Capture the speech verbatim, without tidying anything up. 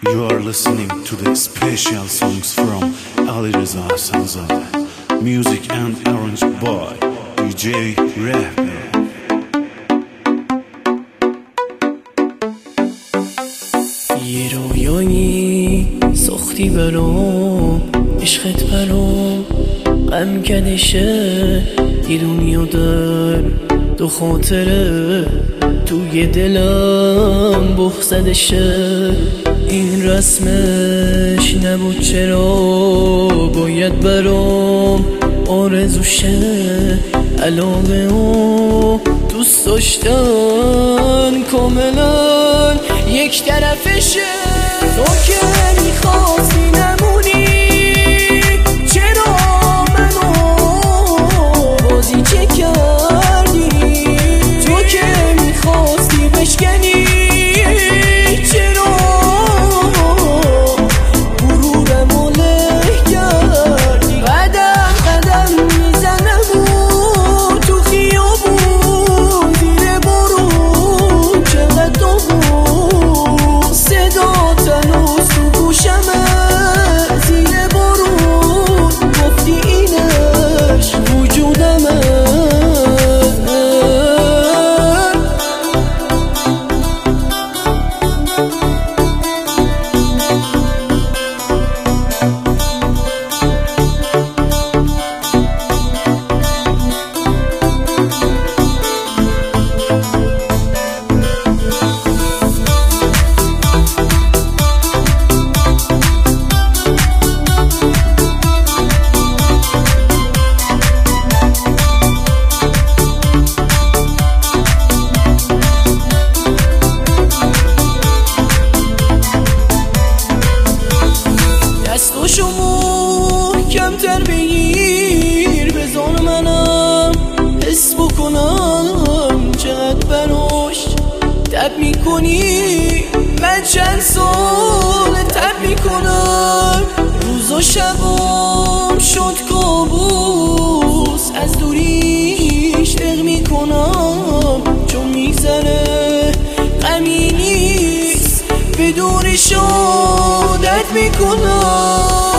You are listening to the special songs from Ali Reza Sanzadeh. Music and arranged by دی جی Rapper. یه رویایی ساختی برام، عشقت برام غم کدشه. یه دنیا در دو خاطره توی دلم بخزدشه. این رسمش نبود چرا باید برام آرزوشه. علاقه و دوست داشتن کاملا یک طرفشه. تو که میخواستی نمونی، چرا منو بازی چه کردی؟ تو که میخواستی بشکنی، چرا غرورمو له کردی؟ قدم قدم میزنم و تو خیابون زیر بارون، چقدر تو بود صدا تنوز تو گوشمه. زیر بارون گفتی اینش وجودمه. دستاشو محکم‌تر بگیر، بذار منم حس بکنم چقدر براش تب میکنی. من چند سال تب میکنم، روز و شبام شد کابوس. از دوریش دق میکنم چون میگذره غمی نیست، به دورش عادت میکنم.